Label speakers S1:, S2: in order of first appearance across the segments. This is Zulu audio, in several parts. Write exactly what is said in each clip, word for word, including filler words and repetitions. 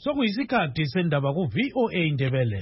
S1: Sokuyisikhathi sendaba ku V O A Indebele.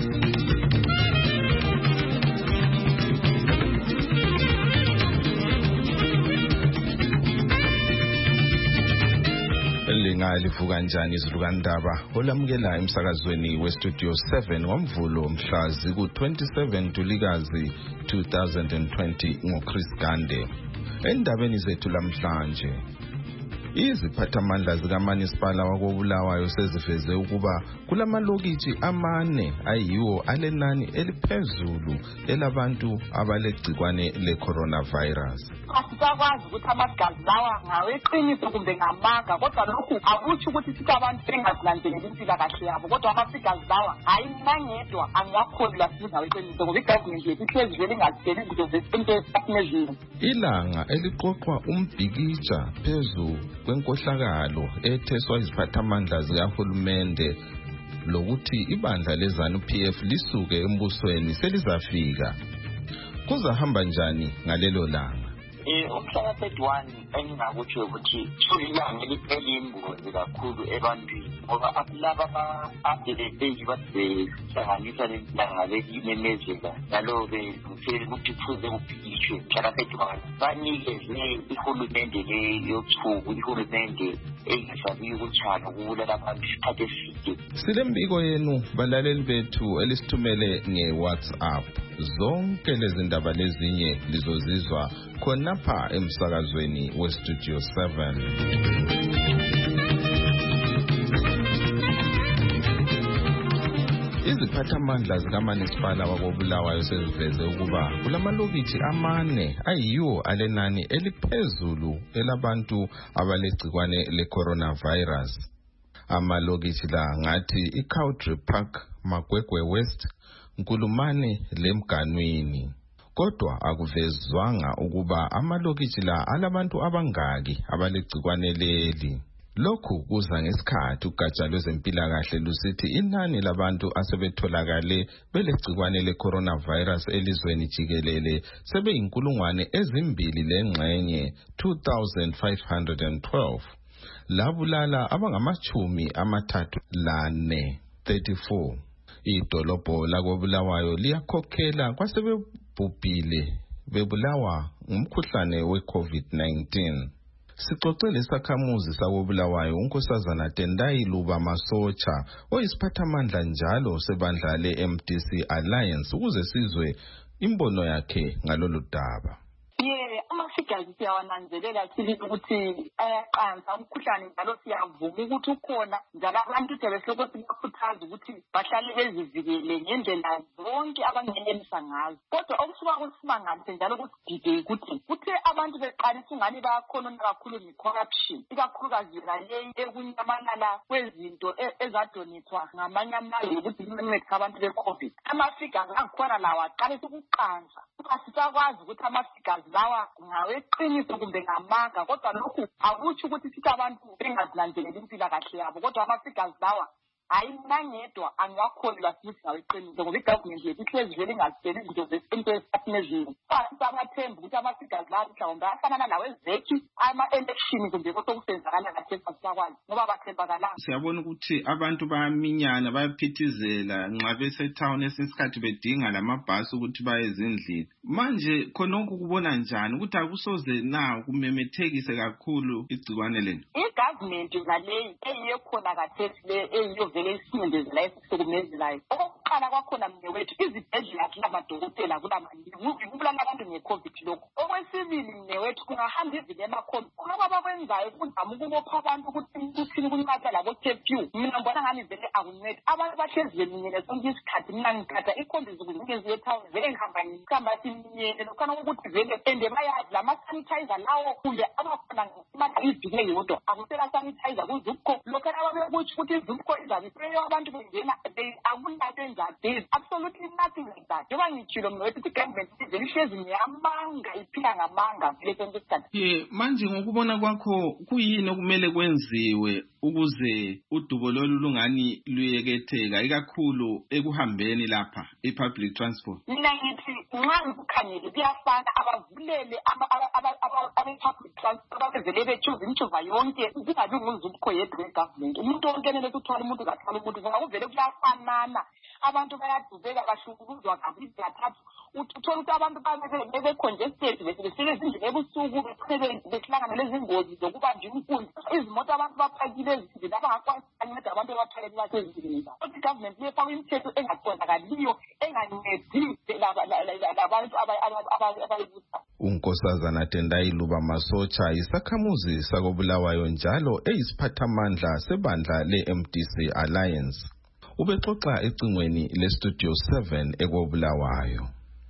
S2: Lingalivuka kanjani izulukandaba olamukela emsakazweni we Studio seven ngomvulo mhla ziku twenty-seven Ntulikazi two thousand twenty ngoChris Gande. Endabeni zethu lamhlanje, iziphathamandla zikaManisipala wakoBulawayo seziveze ukuba kulamalokitshi amane ayiwo alenani eliphezulu elabantu abalegcikwane le-coronavirus.
S3: Asisakwazi ukuthi amagazi lawa ngaweqiniso kumbe ngamanga, kodwa lokhu akutsho ukuthi sithi abantu bengazilandeleli impilakahle yabo, kodwa amagazi lawa hayi mangedwa angakholwa sithi ngaweqiniso ngoba igovernment yethu ihlezi vele ingazitsheli izinto zesinto ezinezinto.
S2: Ilanga eliqoqwa umbhikitsha phezu kwenkohlakalo etheswa iziphathamandla zikahulumende lokuthi ibandla lezanu P F lisuke embusweni selizafika. Kuzahamba njani ngalelo langa?
S4: Eh umhlaka thirty-one engingakutsho ukuthi ilanga eliyingozi kakhulu ebantwini ngoba laba ababelethi basehlanganisa lelanga lememezela nalo-ke ngifele ukuthi kufuze kubhikishwe umhlaka thirty-one banikeze ihulumende le yobusuku, ihulumende engasabiyo ukutshana ukubulala abantu isikhathi eside.
S2: Silembiko yenu balaleli bethu elisithumele nge-WhatsApp. Zonke lezi ndaba lezinye lizozizwa khonapha emsakazweni we Studio seven. Iziphathamandla zikaManisipala wakoBulawayo seziveze ukuba kulamalokitshi amane ayiwo alenani eliphezulu elabantu abalegcikwane le-coronavirus. Amalokitshi la ngathi iCowdry Park, Magwegwe West, Nkulumane leMganwini. Kodwa akuvezwanga ukuba amalokitshi la alabantu abangaki abalegcikwane leli. Lokhu kuza ngesikhathi ugatsha lwezempilakahle lusithi inani labantu asebetholakale belegcikwane le-coronavirus elizweni jikelele sebeyinkulungwane ezimbili lengxenye two thousand five hundred twelve. Labulala abangamachumi amathathu lane thirty-four. Idolobho lakoBulawayo liyakhokhela kwasebebhubhile bebulawa ngumkhuhlane we-COVID nineteen. Sixoxele isakhamuzi sakoBulawayo uNkosazana Tendai Luba Masocha oyisiphathamandla njalo sebandla le-M D C Alliance ukuze sizwe imbono yakhe ngalolu daba.
S3: Amafigures siyawananzelela silithi ukuthi ayaqansa umkhuhlane njalo siyavuma ukuthi ukhona, njalo abantu sebehloko sibakhuthaza ukuthi bahlale bezivikele ngendlela zonke abangenelisa ngazo. Kodwa okusuka kusimangalise njalo kusidide ukuthi kuthe abantu beqalisa ungani bayakhona kakhulu nge-corruption, ikakhulukazi ngaleyi ekunyamalala kwezinto ezadoniswa ngamanye amazwe ukuthi kuncedise abantu be-COVID. Amafigures akhona lawa aqalisa ukuqansa. Asisakwazi ukuthi amafigures lawa ngaweqiniso kumbe ngamanga, kodwa lokhu akutsho ukuthi sithi abantu bengazilandeleli impilakahle yabo, kodwa amafigures lawa hayi mangedwa angakholwa sithi ngaweqiniso ngoba igovernment yethu ihlezi vele ingazitsheli izinto zesinto ezinezinto. Sisabathemba ukuthi amafigures lawa mhlawumbe afana nawezeki ama-election kumbe kosokusenzakala kahle sisakwazi ngoba bathembakalanga.
S5: Siyabona ukuthi abantu bayaminyana bayaphithizela nxa besetown esesikhathi bedinga lamabhasi ukuthi baye ezindlini. Manje khonokho kubona njani ukuthi akusoze na kumemethekise kakhulu igcikwane leli?
S3: Igovernment ngaleyi eyiyo khona kathesi le eyiyo vele isindezela esihlukumezelayo. Okokuqala kwakhona mnewethu izibhedlela kulamadokotela kulamaningi ukubulala abantu nge-COVID lokho. Okwesibili mnewethu kungahamba ivile emakhombi ngoba abakwenzayo kuzama ukubopha abantu ukuthi kuthini kunqatha labo-curfew. Mina ngibona ngani vele akuncedi abantu bahlezi beminyene sonke isikhathi. Mina ngikhatha ikhombi zokuzingeziwe etown vele ngihamba ngihamba siminyene lokhana ukuthi vele ende bayazi lama-sanitizer lawo kumbe abakhona imali ibhike yodwa akusela sanitizer kuzupco lokhana ababekutsho ukuthi izupco izabe ipreyo abantu bengena akunanto enjalo. There is absolutely nothing like that. Njengoba ngitshilo mnewethu ukuthi igovernment vele ihlezi ngeyamanga iphila ngamanga vele sonke isikhathi.
S5: Ye manje ngokubona kwakho kuyini okumele kwenziwe ukuze udubo lolu lungani luyeketheka ikakhulu ekuhambeni lapha i-public transport?
S3: Mina ngithi nxa ngikukhangele kuyafana abavulele aba-public transport abavele betsho because imitshuva yonke zingabi ngumzukho yedwa government. Umuntu wonke nele kuthwala umuntu kathwala umuntu ngoba kuvele kuyafanana. Abantu bayadubeka bahlukuluzwa kabili kathathu. Uthola ukuthi abantu bebe congested besebenzisa izindlela ebusuku behlangana lezingozi zokuba nje umfundi. Izimoto abantu baphakile ezindlela abangakwazi ukunceda abantu abaphakathi basezindlini zabo. Ukuthi government lefaka imithetho engaqondakaliyo engancedi labantu abayibusa.
S2: uNkosazana Tendai Luba Masocha isakhamuzi sakobulawayo njalo eyisiphathamandla sebandla le-M D C Alliance. Ubexoxa ecingweni le-Studio seven ekobulawayo.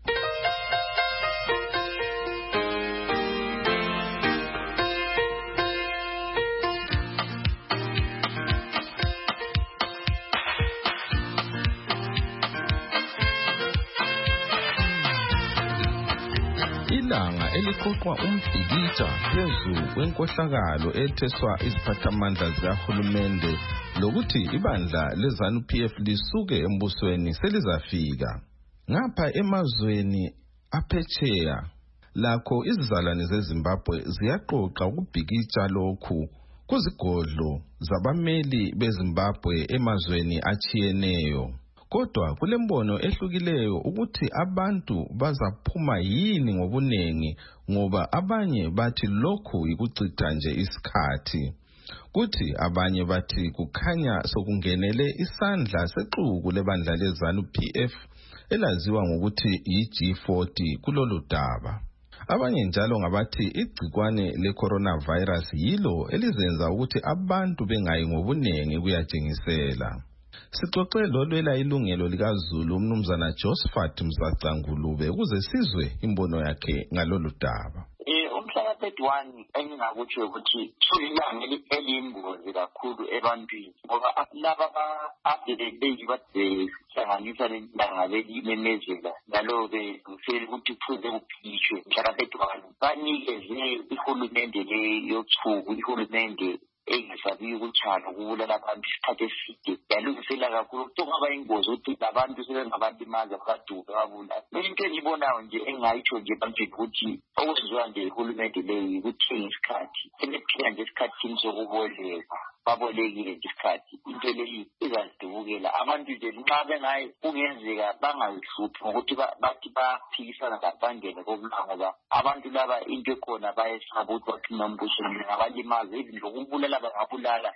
S2: Ilanga eliqoqwa umbhikitsha phezu kwenkohlakalo etheswa iziphathamandla zikahulumende lokuthi ibandla leZANU P F lisuke embusweni selizafika. Ngapha emazweni aphetsheya lakho izizalwane zeZimbabwe ziyaqoqa ukubhikitsha lokhu kuzigodlo zabameli beZimbabwe emazweni achiyeneyo. Kodwa kulembono ehlukileyo ukuthi abantu bazaphuma yini ngobunengi ngoba abanye bathi lokhu ikucitha nje isikhathi. Kuthi abanye bathi kukhanya sokungenele isandla sexuku lebandla leZANU P F elaziwa ngokuthi yi-G forty kulolu daba. Abanye njalo ngabathi igcikwane le-coronavirus yilo elizenza ukuthi abantu bengayi ngobunengi kuyatshengisela. Sixoxe lolwela ilungelo likaZulu umnumzana Josephat Mzacangulube ukuze sizwe imbono yakhe ngalolu daba.
S4: Eh umhlaka thirty-one engingakutsho ukuthi sulilanga eliyingozi kakhulu ebantwini ngoba laba ababede beyibathe hlanganisa lelanga belimemezela njalo ke ngifela ukuthi kufuze kuphishwe umhlaka thirty-one banikeze ihulumende le yothuku ihulumende engisabiyo ukuchana ukubulala abantu isikhathi eside yalungisela kakhulu kuthiwa bayingozi ukuthi abantu sebengabalimaza baduka babulala. Into engibonayo nje engayitsho nje ebantwini ukuthi okusizwa nje ihulumende leyo ukuthenga isikhathi sebephila nje esikhathini sokuboleka babolekile nje isikhathi into leyi izadubukela abantu nje nxa bengayi kungenzeka bangayihluphi ngokuthi bathi baphikisana labangene kobulanga ngoba abantu laba into ekhona bayesaba ukuthi bathi nombuso ngabalimaza izinto ukubulala bangabulala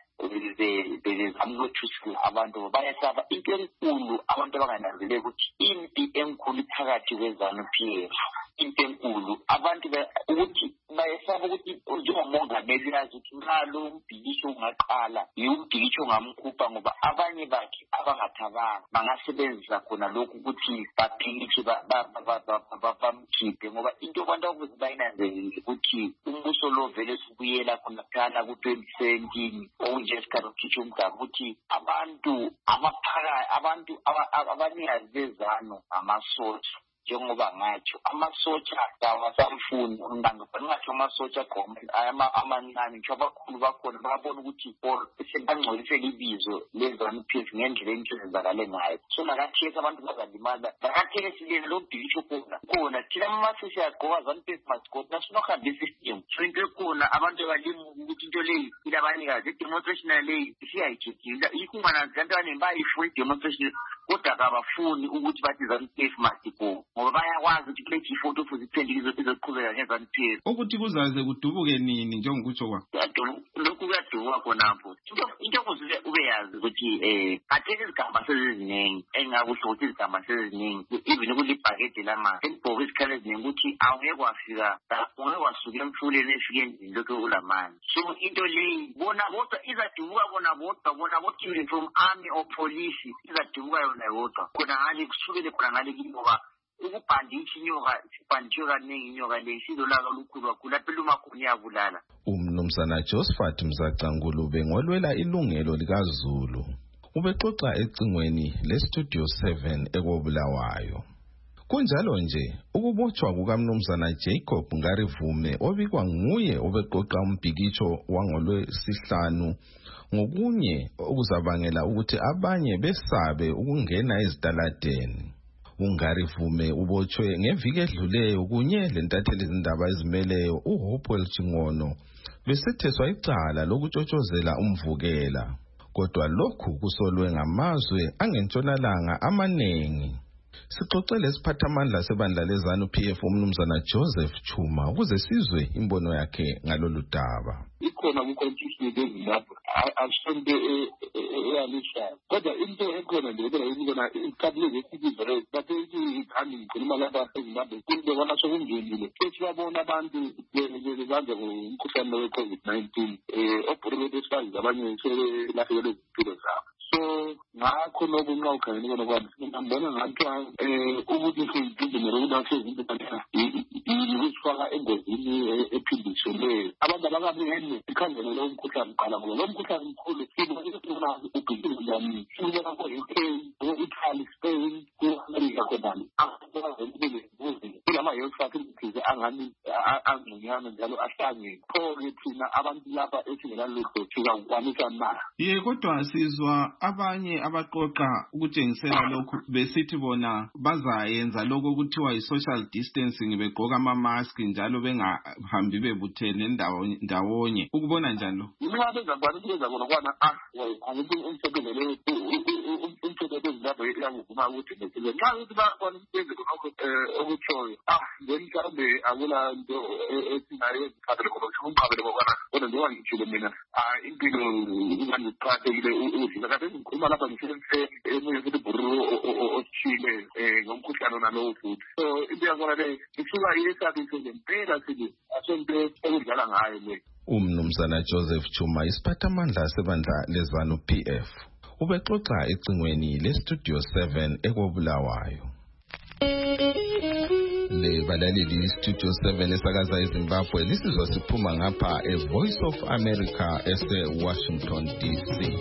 S4: bezama ukuthusa abantu bayesaba into enkulu abantu abangananzeleli ukuthi impi enkulu phakathi kweZANU P F into enkulu abantu ukuthi bayesaba ukuthi njengomongameli yazi ukuthi nxa lo mbhikisho ungaqala yimbhikisho ongamkhupha ngoba abanye bakhe abangathabanga bangasebenzisa khona lokhu ukuthi baphikishe bamkhiphe ngoba into abantu akuze bayinanzelile ukuthi umbuso lo vele subuyela khona phana ku-twenty seventeen okunje isikhathi okukhitsha umgaba ukuthi abantu abaphakathi abantu abanikazi beZANU amasotsha njengoba ngatsho amasotsha kawasamfuni ngingathi amasotsha goma amancane ngisho abakhulu bakhona babona ukuthi sebangcolisela ibizo leZANU P F ngendlela entsenzakale ngayo so nakatheka abantu bazalimaza nakatheke silele lo mbhikisho khona khona thina amasotsha yagqoka ZANU P F masigodi nasinohamba isystem so into ekhona abantu abalimi ukuthi into leyi ilabanikazi i-demonstration leyi isiyayijejile yikho ungananzi kanti abaningi bayifuna i-demonstration kodwa kabafuni ukuthi bathi ZANU P F masigodi ngoba bayakwazi ukuthi kule G forty futhi iphendile izoqhubeka ngeZANU P F
S5: ukuthi kuzaze kudubuke nini njengokutsho kwa
S4: lokhu kuyadubuka khonapho into okuze ubeyazi ukuthi eh katheke izigaba seziningi engakusho ukuthi izigaba seziningi even kulibhakede lamanzi elibhoka isikhala eziningi ukuthi awungeke kwafika awungeke kwasuka emfuleni efike endlini lokhu ulamanzi so into leyi bona bodwa izadubuka bona bodwa bona bodwa from army or police izadubuka yona yodwa khona ngale kusukele khona ngale ngoba ukubhandisha inyoka sibhandiswe kaningi inyoka le sizolaka olukhulu kakhulu lapho lumakhona iyabulala.
S2: Umnumzana Josephat Mzacangulube ngolwela ilungelo likaZulu ubexoxa ecingweni le-Studio seven ekobulawayo. Kunjalo nje ukubotshwa kukaMnumzana Jacob Ngarivume obikwa nguye obeqoqa umbhikitsho wangolwesihlanu ngokunye okuzabangela ukuthi abanye besabe ukungena ezitaladeni. uNgari Vume ubotshwe ngeviki edluleyo kunye lentatheli izindaba ezimeleyo uHopewell Chingono besetheswa icala lokutshotshozela umvukela, kodwa lokhu kusolwe ngamazwe angentshonalanga amaningi. Sixoxele isiphathamandla sebandla leZANU P F umnumzana Joseph Chuma ukuze sizwe imbono yakhe ngalolu daba.
S6: Ikhona ku-constitution yeZimbabwe asonto eyalishayo, kodwa into ekhona nje kodwa ukubona isikhathilezi esibizeleyo bathe ikhani ngikhuluma lapha eZimbabwe kubona sokungenile futhi babona abantu bebanjwa ngumkhuhlane we-COVID nineteen obhurule besifazi abanye sebelahlekelwe izimpilo zabo. So ngakho lokho nxa ukhangele kona kwami ngibona ngathi ukuthi siyididimele ukuthi asezinto yikufaka engozini ephindiseleyo. Abantu abangabingene ikhangele lo mkhuhlane uqala ngoba lo mkhuhlane mkhulu sibona ubhekile njani sibona ko-U K, ko-Italy, Spain, ku-America khonani kulama-health facilities angani angconywana njalo ahlangene. Pho-ke thina abantu lapha esingelalutho sizakukwanisa na?
S5: Ye kodwa sizwa abanye abaqoqa ukutshengisela lokhu besithi bona bazayenza lokho okuthiwa yi-social distancing begqoka ama-mask njalo bengahambi bebuthene ndawonye. Ukubona njani lo?
S6: Mina benza kwani kuyenza kona kwana ah angithi umsebenzi umsebenzi ezindaba yakuvuma ukuthi ngesile nxa ukuthi bakwana umsebenzi konke okutshoyo ah ngemhlawumbe akula nto esingayenzi phakathi khona ukuthi umqabele kokwana kodwa njengoba ngitshile mina ah impilo ingangiqakathekile udlula kade ngikhuluma lapha ngisebenzise emunye futhi bhuru othile ngomkhuhlane nalowo futhi. So into yakona le isuka yesabise ngempela sithi asonto ekudlala ngayo le.
S2: Umnumzana Joseph Chuma isiphathamandla sebandla leZANU P F ubexoxa ecingweni leStudio seven ekobulawayo. Le balaleli Studio seven esakaza eZimbabwe lisizwa siphuma ngapha eVoice of America ese Washington D C.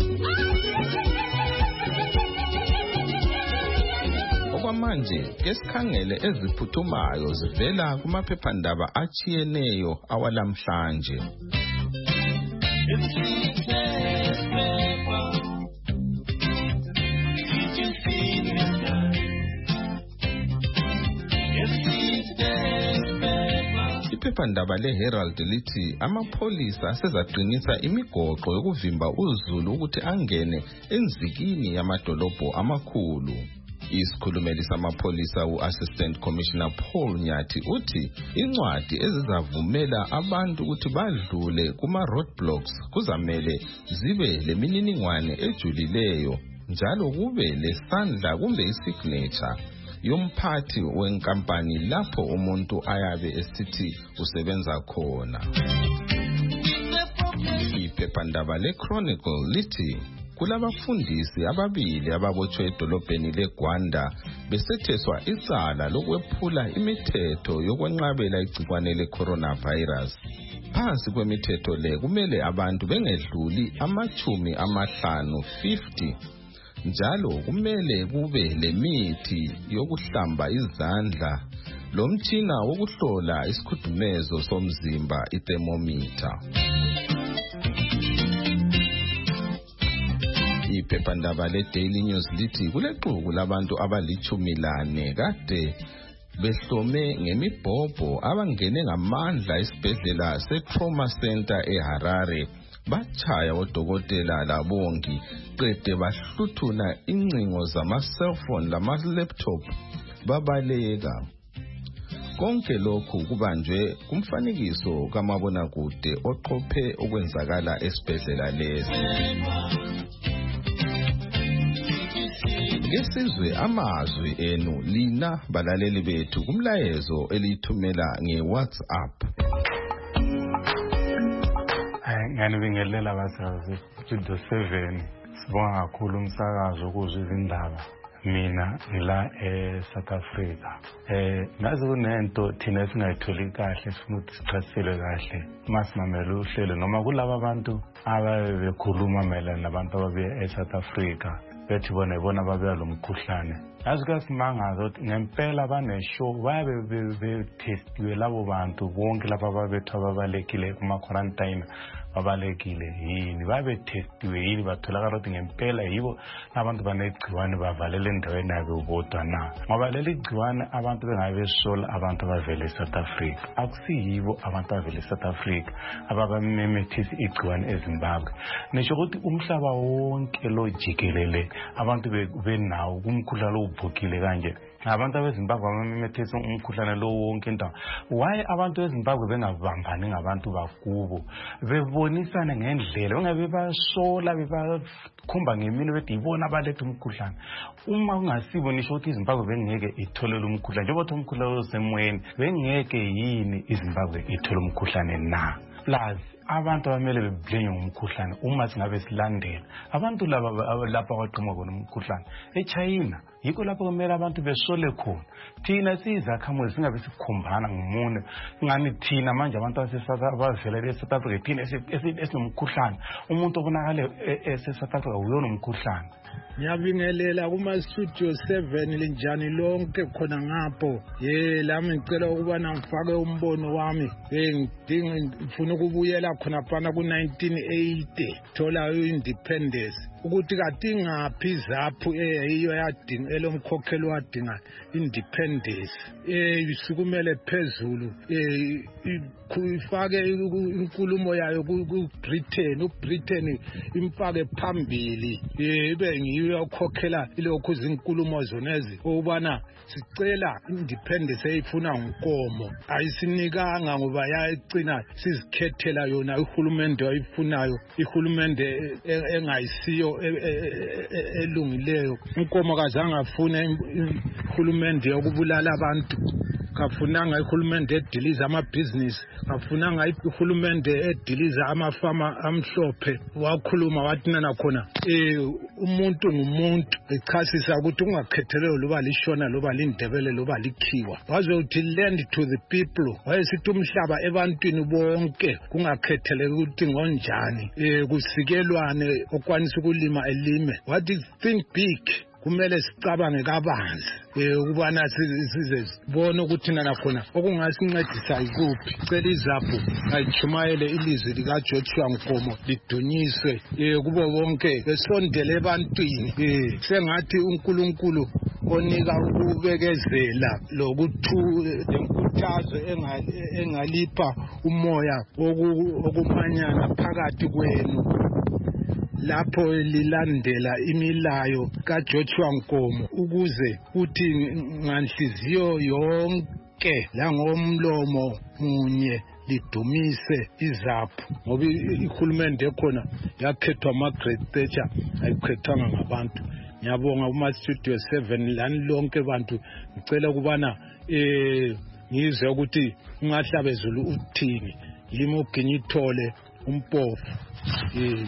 S2: Okwamanje esikhangele eziphuthumayo zivela kumaphephandaba achiyeneyo awalamhlanje. Iphephandaba leHerald lithi amapholisa asezaqinisa imigoqo yokuvimba uZulu ukuthi angene enzikini yamadolobho amakhulu. Isikhulumeli samapholisa u-Assistant Commissioner Paul Nyathi uthi incwadi ezizavumela abantu ukuthi badlule kuma-roadblocks kuzamele zibe lemininingwane ejulileyo njalo kube lesandla kumbe isignature yomphathi wenkampani lapho umuntu ayabe esithi usebenza khona. Iphephandaba leChronicle lithi kulabafundisi ababili ababotshwe edolobheni leGwanda besetheswa icala lokwephula imithetho yokwenqabela igcikwane le-coronavirus. Phansi kwemithetho le kumele abantu bengedluli amachumi amahlanu fifty njalo kumele kube lemithi yokuhlamba izandla lomtshina wokuhlola isikhudumezo somzimba i-thermometer. Iphephandaba leDaily News lithi kulexuku labantu abalichumi lane kade behlome ngemibhobho abangene ngamandla esibhedlela seTrauma Center eHarare bachaya odokotela labongi qede bahluthuna incingo zama-cellphone lama-laptop babaleka. Konke lokhu kubanjwe kumfanekiso kamabonakude oqophe okwenzakala esibhedlela lesi. Ngesizwe amazwi enu lina balaleli bethu kumlayezo elithumela ngeWhatsApp.
S7: Nganibingelela abasazi Studio seven sibonga kakhulu umsakazo ukuzwa izindaba. Mina ngila eSouth Africa. Eh nazi kunento thina esingayitholi kahle sifuna ukuthi sichasisele kahle. Masimamela uhlelo noma kulabo abantu ababekhuluma mayelana nabantu ababuya eSouth Africa bethi bona ibona babuya lo mkhuhlane asikasimanga ukuthi ngempela baneshow babe betestiwe labo bantu bonke laba babethu ababalekile kuma quarantine babalekile yini babe testiwe yini batholakala ukuthi ngempela yibo abantu banegciwane bavalele endaweni yabo bodwa na ngoba leli gciwane abantu bengabe sola abantu bavele eSouth Africa akusiyibo abantu bavele eSouth Africa ababamemethisa igciwane eZimbabwe nisho ukuthi umhlaba wonke lo jikelele abantu benawo kumkhuhlane obhukile kanje abantu beZimbabwe bamemethisa umkhuhlane lo wonke indawo why abantu beZimbabwe bengabambani ngabantu bakubo bebonisana ngendlela ungabe basola bebakhomba ngemini bethi ibona abalethe umkhuhlane uma ungasibo nisho ukuthi iZimbabwe bengeke itholele umkhuhlane njengoba umkhuhlane osemoyeni bengeke yini iZimbabwe ithole umkhuhlane na plus abantu abamele beblame ngomkhuhlane uma singabe silandela abantu laba lapha kwaqhamuka khona umkhuhlane eChina yiko lapho kumele abantu besole khona thina sizakhamuzi singabe sikhombana ngomunye ngani thina manje abantu abavela eSouth Africa thina esinomkhuhlane umuntu obonakala eSouth Africa uyona umkhuhlane.
S1: Ngiyabingelela kuma studio seven linjani lonke khona ngapho ye lami ngicela ukuba ngifake umbono wami ngidinga ngifuna ukubuyela khona phana ku nineteen eighty thola independence ukuthi kati ngaphi izaphu eyiyo yadinga elomkhokhelo wadinga independence eh isikumele phezulu eh ifake inkulumo yayo ku Britain uBritain imfake phambili eh ibe ngiyo okhokhela ilokhu izinkulumo zonezi ubana sicela independence eyifuna ngonkomo ayisinikanga ngoba yayicina sizikhethela yona uhulumende oyifunayo ihulumende engayisiyo elungileyo inkomo kazange afune ihulumende yokubulala abantu kafunanga ihulumende ediliza amabhizinisi kafunanga ihulumende ediliza amafama amhlophe wakhuluma wathi nana khona eh umuntu ngumuntu echasisa ukuthi ungakhethelwe loba lishona loba lindebele loba likhiwa wazothi land to the people wayesithi umhlaba ebantwini bonke kungakhethelwe ukuthi ngonjani eh kusikelwane okwanisa ukulima elime wathi think big kumele sicabange kabanzi eh ukubana size sibone ukuthi nana khona okungasincedisa ikuphi cela izaphu ayichumayele ilizwi lika Joshua Nkomo lidunyiswe eh kubo bonke besondele ebantwini eh sengathi uNkulunkulu onika ukubekezela lokuthu lenkuthazo engalipha umoya okumanyana phakathi kwenu lapho lilandela imilayo kaJoshua Nkomo ukuze kuthi nganhliziyo yonke la ngomlomo munye lidumise izaphu ngoba ihulumende ekhona yakhethwa Margaret Thatcher ayikhethwanga ngabantu. Ngiyabonga kuma studio seven lani lonke abantu ngicela kubana eh ngizwe ukuthi ungahlabezulu uthini yimi uginyithole umpofu eh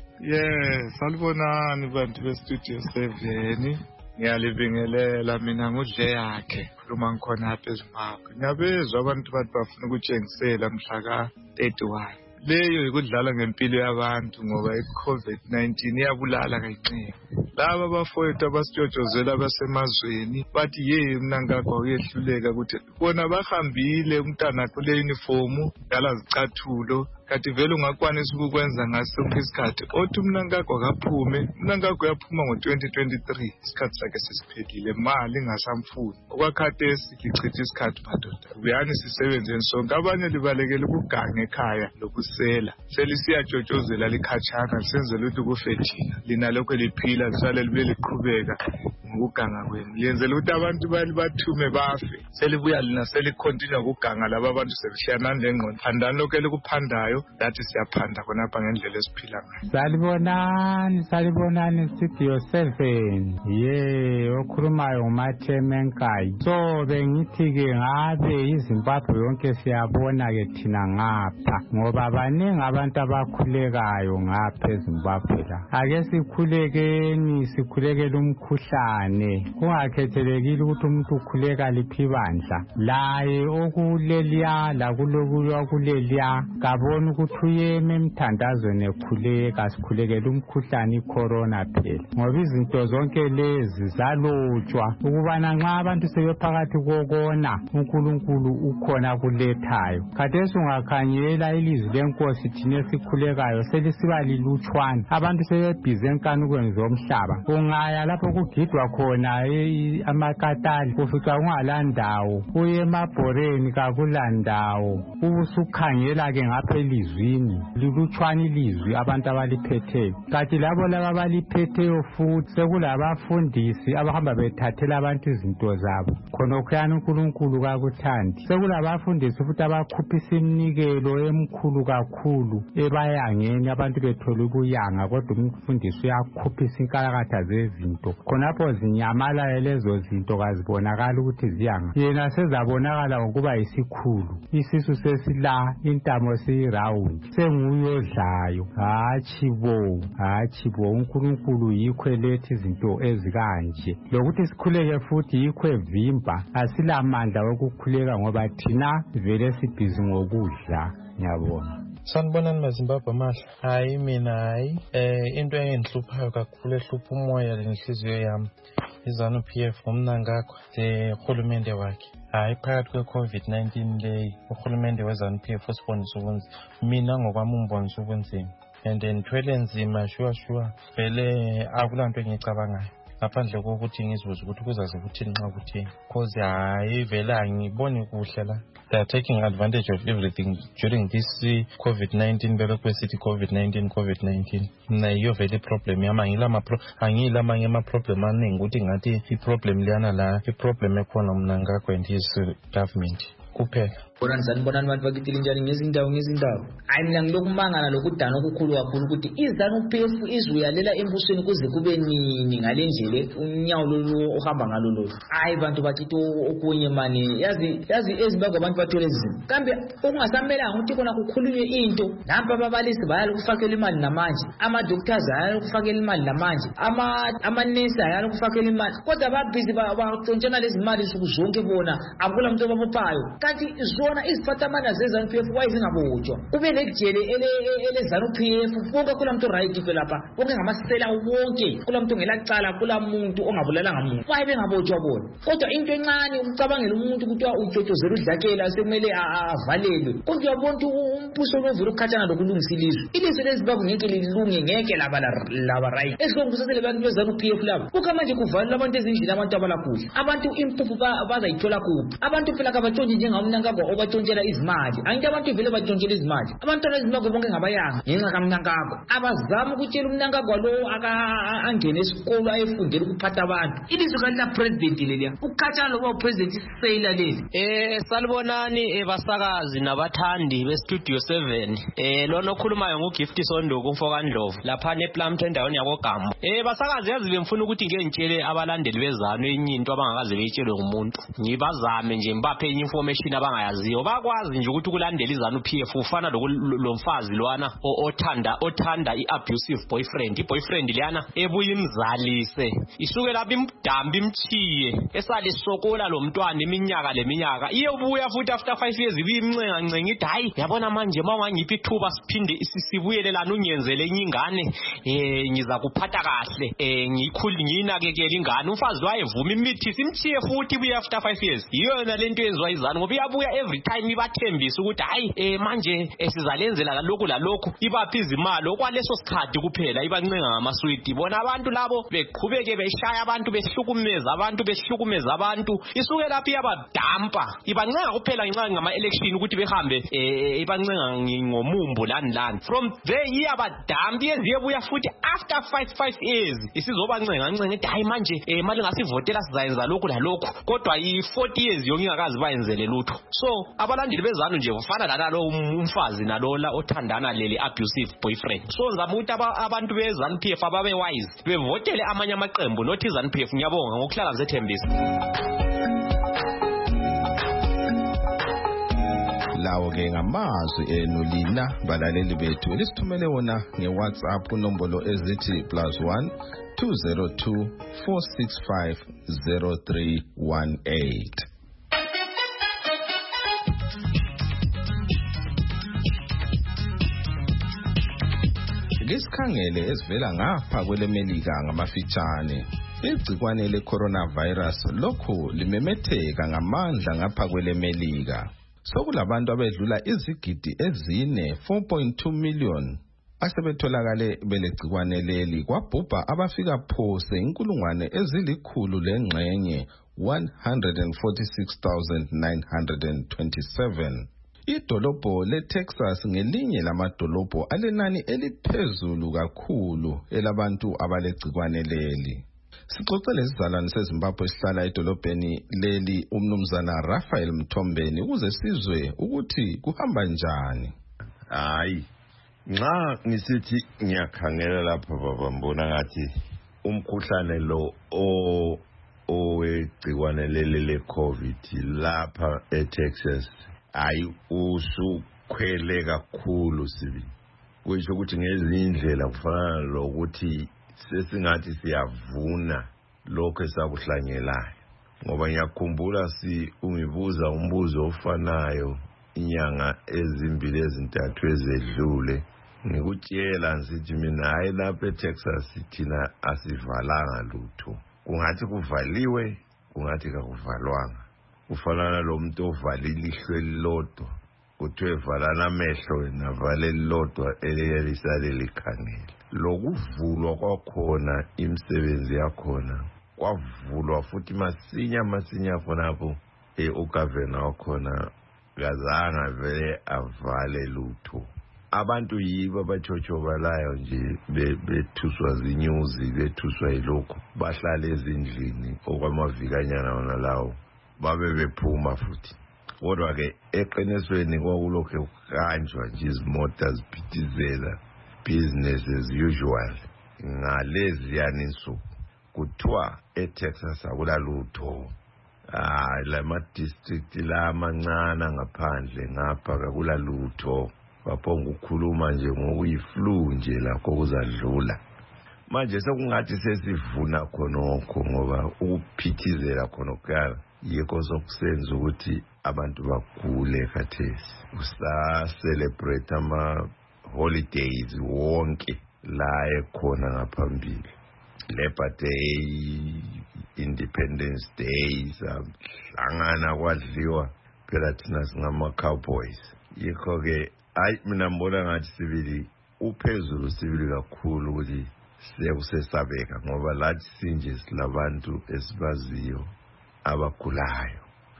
S8: yes salibonani bantu be studio seven ngiyalibingelela mina ngudle yakhe khuluma ngikhona apha eZimbabwe ngiyabezwa abantu bathi bafuna ukutshengisela mhla ka thirty-one leyo ikudlala ngempilo yabantu ngoba iCovid nineteen iyabulala kayincane laba bafowethu abasitshotshozela basemazweni bathi ye mina ngakho uyehluleka ukuthi bona bahambile umntana kule uniform yala zicathulo kati vele ungakwanisa ukukwenza ngasonke isikhathi othi mina ngakho akaphume mina ngakho yaphuma ngo twenty twenty-three isikhathi sakhe sesiphelile mali ingasamfuni okwakhathesi lichitha isikhathi madoda uyani sisebenzeni sonke abanye libalekele ukugange ekhaya lokusela selisiyajotshozela likhachana lisenzele ukuthi kufe thina lina lokho liphila lisale libe liqhubeka ngokuganga kwenu liyenzela ukuthi abantu bali bathume bafe selibuya lina selicontinue ukuganga laba abantu sebishiyana nengqondo phandani lokho elikuphandayo lathi siyaphanda khonapha ngendlela esiphila ngayo.
S9: Salibonani salibonani studio seven ye okhulumayo nguMathemenkayi so bengithi-ke ngabe iZimbabwe yonke siyabona-ke thina ngapha ngoba baningi abantu abakhulekayo ngapha eZimbabwe la ake sikhulekeni sikhulekele umkhuhlane silwane kungakhethelekile ukuthi umuntu ukhuleka liphi bandla laye okuleliya lakulokuya kuleliya kabona ukuthi uyeme emthandazweni ekhuleka sikhulekela umkhuhlane icorona phela ngoba izinto zonke lezi zalotshwa ukubana nxa abantu sebephakathi kokona uNkulunkulu ukhona kulethayo khathesi ungakhanyela ilizwi lenkosi thina esikhulekayo selisiba lilutshwana abantu sebebhize enkanukweni zomhlaba ungaya lapho kugidwa khona amakatali ufica ungalandawo uye emabhoreni kakulandawo ubusukhangela ke ngapha elizwini lilutshwana ilizwi abantu abaliphetheyo kanti labo laba abaliphetheyo futhi sekulabafundisi abahamba bethathela abantu izinto zabo khonokuyana uNkulunkulu kakuthandi sekulabafundisi futhi abakhuphisa iminikelo emkhulu kakhulu ebayangeni abantu bethola ukuyanga kodwa umfundisi uyakhuphisa inkalakatha zezinto khonapho zinyamala lezo zinto kazibonakala ukuthi ziyanga yena sezabonakala ngokuba yisikhulu isisu sesila intamo siyiround senguyodlayo hatshi bo hatshi bo uNkulunkulu yikho lethi izinto ezikanje lokuthi sikhuleke futhi yikho evimba asilamandla wokukhuleka ngoba thina vele sibhizi ngokudla ngiyabona.
S10: Sanibonani maZimbabwe mahla. Hayi mina hayi eh into engihluphayo kakhulu ehlupha umoya lenhliziyo yami izanu P F ngomnangakho the uhulumende wakhe. Hayi phakathi kwe COVID nineteen le uhulumende wezanu P F usibonisa ubunzima. Mina ngokwami umbonisa ubunzima and then thwele nzima sure sure vele akulanto engicabangayo ngaphandle kokuthi ngizibuza ukuthi kuzaze kuthini nxa kuthini cause hayi vele angiboni kuhle la. They are taking advantage of everything during this uh, COVID nineteen belokwe sithi COVID nineteen COVID nineteen na iyo vele problem yama ngila ma angila amanye ama problem aningi ukuthi ngathi i problem liyana la i problem ekhona mnangakho and his uh, government kuphela.
S11: Bonani sanibonani abantu bakithile njani ngezindawo ngezindawo. Hayi mina ngilokumangana lokudana okukhulu kakhulu ukuthi izanu P F izuyalela embusweni kuze kube nini ngalendlela unyawo lo ohamba ngalo lo. Hayi bantu bakithi okunye mani yazi yazi ezimbabwe abantu bathole izimo. Kambe okungasamelanga ukuthi kona kukhulunywe into nampa ababalisi bayalo kufakela imali namanje ama doctors ayalo kufakela imali namanje ama ama nurse ayalo kufakela imali kodwa babhizi bathontshana lezi mali sukuzonke bona akula muntu obaphayo kanti zona iziphathamana zezanu P F wayizingabotshwa kube lekujele ele elezanu P F bonke kula muntu right lapha bonke ngamasela wonke kula muntu ngelacala kula muntu ongabulalanga muntu waye bengabotshwa bona kodwa into encane ucabangela umuntu ukuthi utshotshozela udlakela sekumele avalelwe kodwa uyabona umbuso lovula ukukhathana lokulungisa ilizwe ilizwe leZimbabwe ngeke lilunge ngeke laba laba right esikhombulisele abantu bezanu P F laba buka manje kuvalwa abantu ezindlini abantu abalakuhle abantu impuphu bazayithola kuphi abantu phela kabatshonje njengamnangagwa obathontshela izimali angithi abantu vele bathontshela izimali abantwana ezimbabwe bonke ngabayanga ngenxa kamnangagwa abazama ukutshela umnangagwa lo angene esikolo ayefundela ukuphatha abantu ilizwe kalina president leliya ukukhathana lokuba president isela leli.
S12: Eh salibonani ebasakazi nabathandi be Studio seven eh lona okhulumayo nguGift Sonduku umfokandlovu lapha nePlumpt endaweni yakogama. Eh basakazi yazi bemfuna ukuthi ngeke ngitshele abalandeli bezanu enye into abangakaze beyitshelwe ngumuntu ngibazame nje mbaphe information abangayaziyo bakwazi nje ukuthi ukulandela izanu P F ufana lomfazi lwana othanda othanda iabusive boyfriend iboyfriend liyana ebuye imzalise isuke lapha imdambi imchiye esalisokola lo mntwana iminyaka leminyaka iye ubuya futhi after five years ibimncenga ncenga ithi hayi yabona manje mawangiphi ithuba siphinde sisibuyelelana unyenzele enye ingane eh ngiza kuphatha kahle eh ngikhuli nginakekela ingane umfazi wayevuma imithi simchiye futhi ibuye after five years iyona lento yenziwa izanu ngoba iyabuya every time ibathembisa ukuthi hayi eh manje esizalenzela lokhu lalokhu ibaphi izimali okwaleso sikhathi kuphela ibancenga ngamaswiti bona abantu labo beqhubeke beshaya abantu behlukumeza abantu behlukumeza abantu isuke lapha iyabadampa ibancenga kuphela ngenxa ngama election ukuthi behambe eh ibancenga ngomumbu lani lani from there iyabadampa yenziye buya futhi after five five years isizobancenga ncenga ethi hayi manje eh mali ngasivotela sizayenza lokhu lalokhu kodwa i forty years yonke ingakazi bayenzele lutho so abalandeli bezanu nje ufana nalo umfazi nalola othandana leli abusive boyfriend so ngizama ukuthi abantu bezanu P F ababe wise bevotele amanye amaqembu not izanu P F ngiyabonga ngokuhlala ngizethembisa.
S2: La lawo ke ngamazwi enu lina balaleli bethu elisithumele wona ngeWhatsApp kunombolo ezithi plus one two zero two four six five zero three one eight. Ngesikhangele esivela ngapha kwelemelika ngamafitshane. Igcikwane le-coronavirus lokhu limemetheka ngamandla ngapha kwelemelika. Sokulabantu abedlula izigidi ezine four point two million asebetholakale belegcikwane leli kwabhubha abafika phose inkulungwane ezilikhulu lengxenye one hundred forty-six thousand nine hundred twenty-seven. Idolobho leTexas ngelinye lamadolobho alenani eliphezulu kakhulu elabantu abalegcikwane leli. Sixoxele isizalwane seZimbabwe esihlala edolobheni leli umnumzana Raphael Mthombeni ukuze sizwe ukuthi kuhamba njani.
S13: Hayi, nxa ngisithi ngiyakhangela lapha baba mbona ngathi umkhuhlane lo o owegcikwane leli le-COVID lapha eTexas ayi usukhwele kakhulu sibi. Kuyisho ukuthi ngezinye indlela kufanana lokuthi sesingathi siyavuna lokho esakuhlanyelayo, ngoba ngiyakhumbula si ungibuza umbuzo ofanayo inyanga ezimbili ezintathu ezedlule ngikutshela nsithi mina hayi lapha eTexas thina asivalanga lutho. Kungathi kuvaliwe, kungathi kakuvalwanga. Kufanana lo muntu ovalile ihlo elilodwa kuthiwe valana amehlo navale elilodwa eliyelisale likhangele. Lokuvulwa kwakhona imisebenzi yakhona kwavulwa futhi masinya masinya khonapho e-ugavana wakhona kazanga vele avale lutho. Abantu yibo abachochobalayo nje bethuswa zinyuzi bethuswa yilokho bahlala ezindlini okwamavikanyana wona lawo babe bephuma futhi. Kodwa ke eqinisweni kwakulokho kuhanjwa nje izimota ziphithizela business as usual. Ngalezi yani insuku kuthiwa eTexas akulalutho. Ah, lama district la amancane ngaphandle ngapha akulalutho. Baphonga ukukhuluma nje ngokuyiflu nje lakho kuzadlula. Manje sekungathi sesivuna khonokho ngoba ukuphithizela khonokho yikho sokusenza ukuthi abantu bagule khathesi. Usa celebrate ama holidays wonke la ekhona ngaphambili. Labor Day, Independence Day, sahlangana kwadliwa phela thina singama cowboys. Yikho ke ayi mina mbona ngathi sibili uphezulu sibili kakhulu ukuthi sekusesabeka ngoba lathi sinje silabantu esibaziyo abagulayo.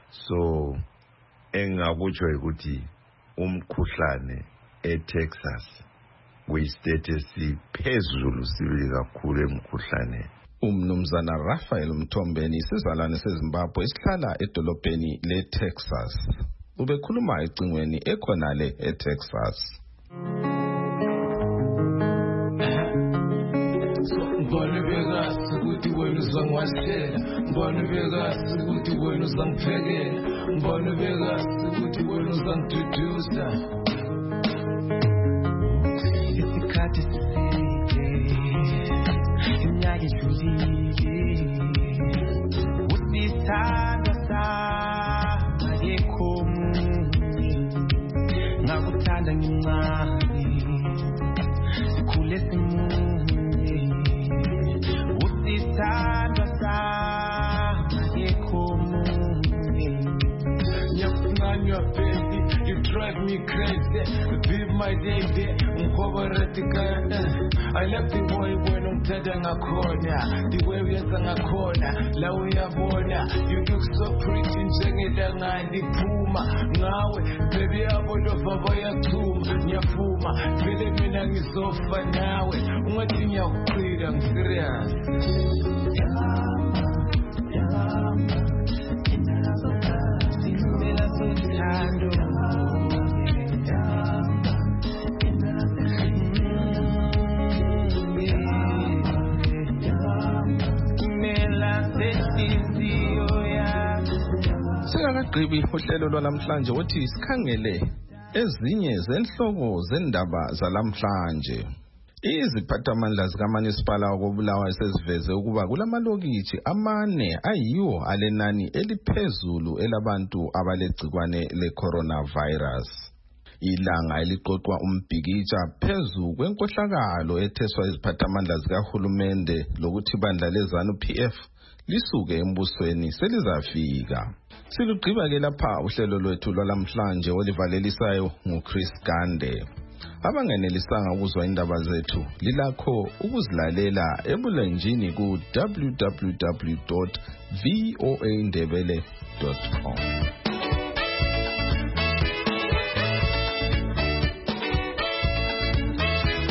S13: So engakutsho ukuthi umkhuhlane eTexas kuyistate siphezulu sibili kakhulu emkhuhlane.
S2: Umnumzana Raphael Mthombeni isizalwane seZimbabwe esihlala edolobheni leTexas. Ubekhuluma ecingweni ekhonale eTexas.
S14: Mbona bekasi ukuthi wena uzangiwashela, mbona bekasi ukuthi wena uzangiphekela, mbona bekasi ukuthi wena uzangiduduza. Isikhathi siside, iminyaka idlulile, usithanda sami akekho munye, ngakuthanda ngimncane, sikhule simunye. Usithanda sami akekho munye, nyakuncanywa baby, you drive me crazy, be my baby, ngikhoboratikana. I love the way when umthanda ngakhona, the way uyenza ngakhona, la uyabona, you look so pretty njengelanga liphuma ngawe, baby yabo lova bayathuma, ngiyafuma, vele mina ngizofa nawe, ungathi ngiyakuqhida ngiserious. Impela sothando
S2: Singakagqibi uhlelo lwanamhlanje uthi sikhangele ezinye zenhloko zendaba zalamhlanje. Iziphathamandla zikamasipala wakobulawayo seziveze ukuba kulamalokitshi amane ayiwo alenani eliphezulu elabantu abalegcikwane le-coronavirus. Ilanga eliqoqwa umbhikitsha phezu kwenkohlakalo etheswa iziphathamandla zikahulumende lokuthi ibandla leZANU P F lisuke embusweni selizafika. Silugqiba-ke lapha uhlelo lwethu lwalamhlanje olivalelisayo nguChris Gande. Abangenelisanga ukuzwa indaba zethu lilakho ukuzilalela ebulenjini ku w w w dot voa ndebele dot com.